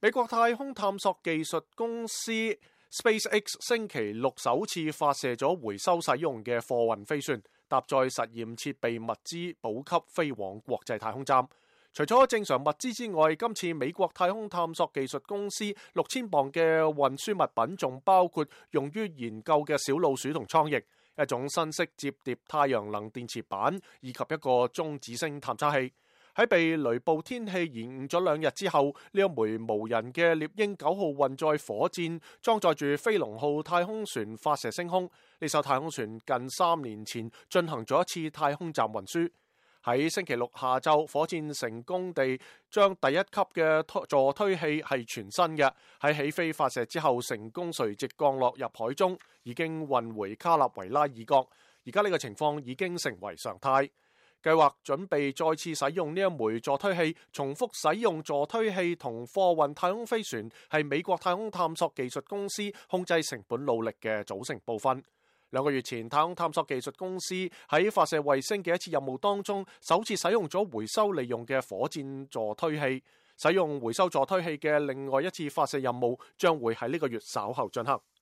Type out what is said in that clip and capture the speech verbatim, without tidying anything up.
美國太空探索技術公司 SpaceX 星期六首次發射咗回收使用嘅貨運飛船，搭載實驗設備物資補給飛往國際太空站。除咗正常物資之外，今次美國太空探索技術公司六千磅嘅運輸物品仲包括用於研究嘅小老鼠同蒼蠅、一種新式摺疊太陽能電池板以及一個中子星探測器。喺被雷暴天氣延誤咗兩日之後，呢一枚無人嘅獵鷹九號運載火箭裝載住飛龍號太空船發射升空。呢艘太空船近三年前進行咗一次太空站運輸。喺星期六下晝，火箭成功地將第一級嘅助推器係全新嘅，喺起飛發射之後成功垂直降落入海中，已經運回卡納維拉爾角。而家呢個情況已經成為常態。計劃準備再次使用呢一枚助推器，重複使用助推器同貨運太空飛船係美國太空探索技術公司控制成本努力嘅組成部分。兩個月前，太空探索技術公司喺發射衛星嘅一次任務當中，首次使用咗回收利用嘅火箭助推器。使用回收助推器嘅另外一次發射任務將會喺呢個月稍後進行。